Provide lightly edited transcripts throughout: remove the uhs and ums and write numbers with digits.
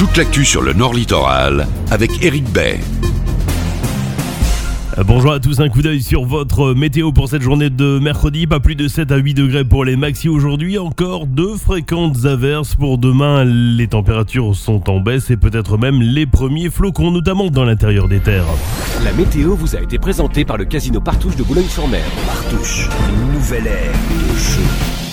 Toute l'actu sur le Nord Littoral avec Éric Bay. Bonjour à tous, un coup d'œil sur votre météo pour cette journée de mercredi. Pas plus de 7 à 8 degrés pour les maxi aujourd'hui. Encore de fréquentes averses pour demain. Les températures sont en baisse et peut-être même les premiers flocons, notamment dans l'intérieur des terres. La météo vous a été présentée par le Casino Partouche de Boulogne-sur-Mer. Partouche, une nouvelle ère de jeu.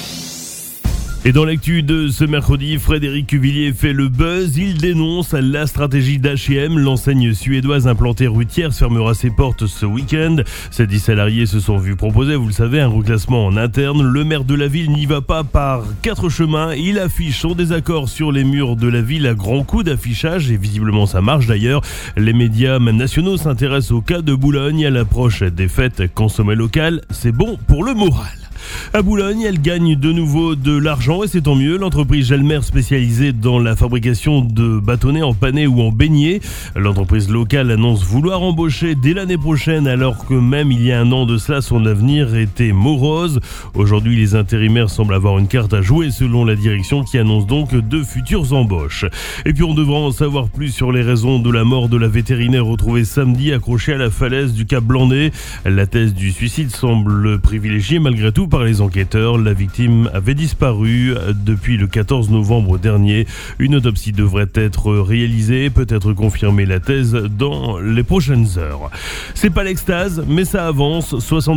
Et dans l'actu de ce mercredi, Frédéric Cuvillier fait le buzz. Il dénonce la stratégie d'H&M. L'enseigne suédoise implantée rue Thiers fermera ses portes ce week-end. Ses 10 salariés se sont vus proposer, vous le savez, un reclassement en interne. Le maire de la ville n'y va pas par 4 chemins. Il affiche son désaccord sur les murs de la ville à grands coups d'affichage et visiblement ça marche d'ailleurs. Les médias même nationaux s'intéressent au cas de Boulogne. À l'approche des fêtes, consommer local, c'est bon pour le moral. À Boulogne, elle gagne de nouveau de l'argent et c'est tant mieux. L'entreprise Gelmer, spécialisée dans la fabrication de bâtonnets en panais ou en beignets. L'entreprise locale annonce vouloir embaucher dès l'année prochaine alors que même il y a un an de cela, son avenir était morose. Aujourd'hui, les intérimaires semblent avoir une carte à jouer selon la direction qui annonce donc de futures embauches. Et puis on devra en savoir plus sur les raisons de la mort de la vétérinaire retrouvée samedi accrochée à la falaise du Cap Blandais. La thèse du suicide semble privilégiée malgré tout par les enquêteurs. La victime avait disparu depuis le 14 novembre dernier. Une autopsie devrait être réalisée, peut-être confirmer la thèse dans les prochaines heures. C'est pas l'extase, mais ça avance.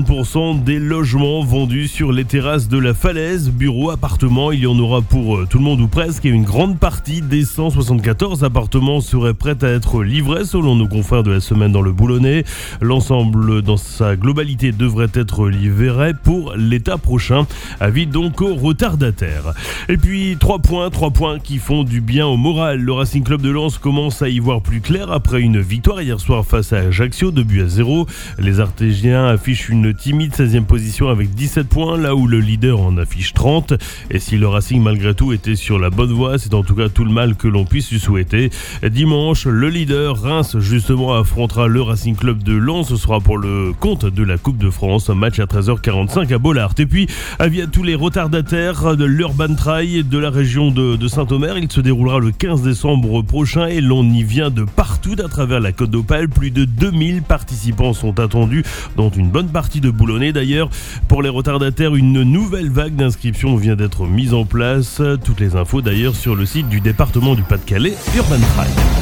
60% des logements vendus sur les terrasses de la falaise, bureaux, appartements, il y en aura pour tout le monde ou presque, et une grande partie des 174 appartements seraient prêts à être livrés selon nos confrères de la semaine dans le Boulonnais. L'ensemble dans sa globalité devrait être livré pour l'état prochain. Avis donc aux retardataires. Et puis 3 points qui font du bien au moral. Le Racing Club de Lens commence à y voir plus clair après une victoire hier soir face à Ajaccio, 2-0. Les Artésiens affichent une timide 16e position avec 17 points, là où le leader en affiche 30. Et si le Racing malgré tout était sur la bonne voie, c'est en tout cas tout le mal que l'on puisse lui souhaiter. Dimanche, le leader Reims justement affrontera le Racing Club de Lens. Ce sera pour le compte de la Coupe de France, un match à 13h45 à Bollaert. Et puis, avis à tous les retardataires de l'Urban Trail de la région de Saint-Omer. Il se déroulera le 15 décembre prochain et l'on y vient de partout à travers la Côte d'Opale. Plus de 2000 participants sont attendus, dont une bonne partie de Boulonnais d'ailleurs. Pour les retardataires, une nouvelle vague d'inscriptions vient d'être mise en place. Toutes les infos d'ailleurs sur le site du département du Pas-de-Calais, Urban Trail.